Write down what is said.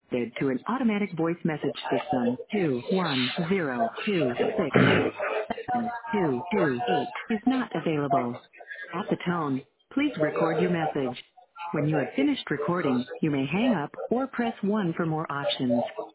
To an automatic voice message system. 210267228 is not available. At the tone, please record your message. When you have finished recording, you may hang up or press 1 for more options.